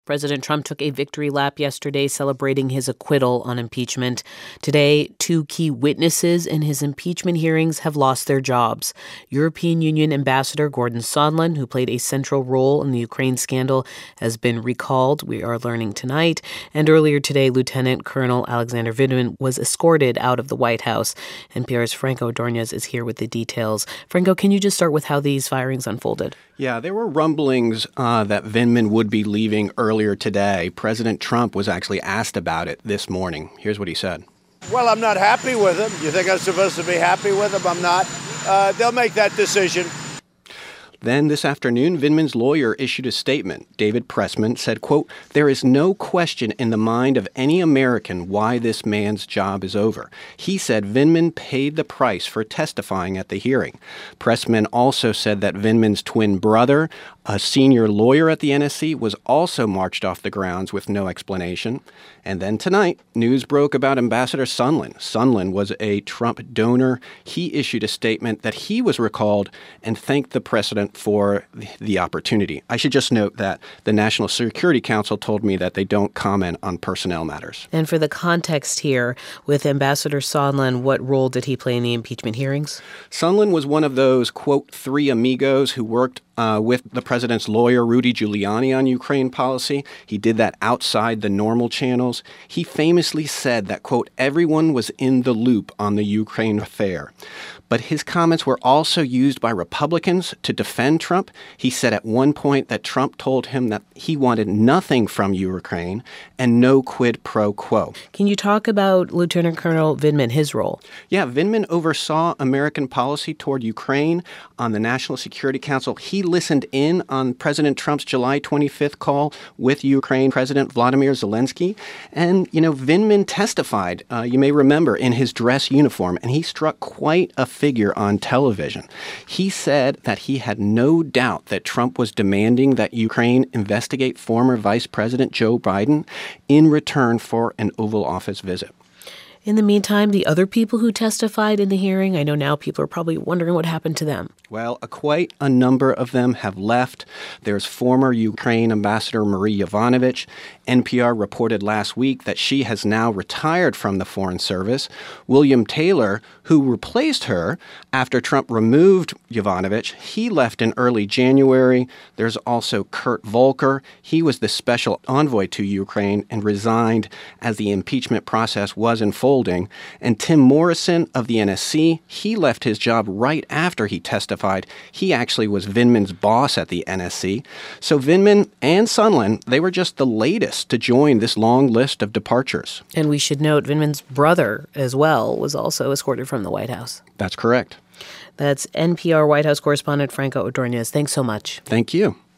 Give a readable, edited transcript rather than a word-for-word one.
President Trump took a victory lap yesterday celebrating his acquittal on impeachment. Today, two key witnesses in his impeachment hearings have lost their jobs. European Union Ambassador Gordon Sondland, who played a central role in the Ukraine scandal, has been recalled, we are learning tonight. And earlier today, Lieutenant Colonel Alexander Vindman was escorted out of the White House. NPR's Franco Ordonez is here with the details. Franco, can you just start with how these firings unfolded? Yeah, there were rumblings that Vindman would be leaving earlier today. President Trump was actually asked about it this morning. Here's what he said. Well, I'm not happy with him. You think I'm supposed to be happy with him? I'm not. They'll make that decision. Then this afternoon, Vindman's lawyer issued a statement. David Pressman said, quote, "There is no question in the mind of any American why this man's job is over." He said Vindman paid the price for testifying at the hearing. Pressman also said that Vindman's twin brother, a senior lawyer at the NSC, was also marched off the grounds with no explanation. And then tonight, news broke about Ambassador Sondland. Sondland was a Trump donor. He issued a statement that he was recalled and thanked the president for the opportunity. I should just note that the National Security Council told me that they don't comment on personnel matters. And for the context here, with Ambassador Sondland, what role did he play in the impeachment hearings? Sondland was one of those, quote, three amigos who worked with the president's lawyer, Rudy Giuliani, on Ukraine policy. He did that outside the normal channels. He famously said that, quote, everyone was in the loop on the Ukraine affair. But his comments were also used by Republicans to defend Trump. He said at one point that Trump told him that he wanted nothing from Ukraine and no quid pro quo. Can you talk about Lieutenant Colonel Vindman, his role? Yeah, Vindman oversaw American policy toward Ukraine on the National Security Council. He listened in on President Trump's July 25th call with Ukraine President Vladimir Zelensky. And, Vindman testified, you may remember, in his dress uniform, and he struck quite a figure on television. He said that he had no doubt that Trump was demanding that Ukraine investigate former Vice President Joe Biden in return for an Oval Office visit. In the meantime, the other people who testified in the hearing, I know now people are probably wondering what happened to them. Well, quite a number of them have left. There's former Ukraine Ambassador Marie Yovanovitch. NPR reported last week that she has now retired from the Foreign Service. William Taylor, who replaced her after Trump removed Yovanovitch, he left in early January. There's also Kurt Volker. He was the special envoy to Ukraine and resigned as the impeachment process was unfolding. And Tim Morrison of the NSC, he left his job right after he testified. He actually was Vindman's boss at the NSC. So Vindman and Sondland, they were just the latest to join this long list of departures. And we should note Vindman's brother as well was also escorted from the White House. That's correct. That's NPR White House correspondent Franco Ordonez. Thanks so much. Thank you.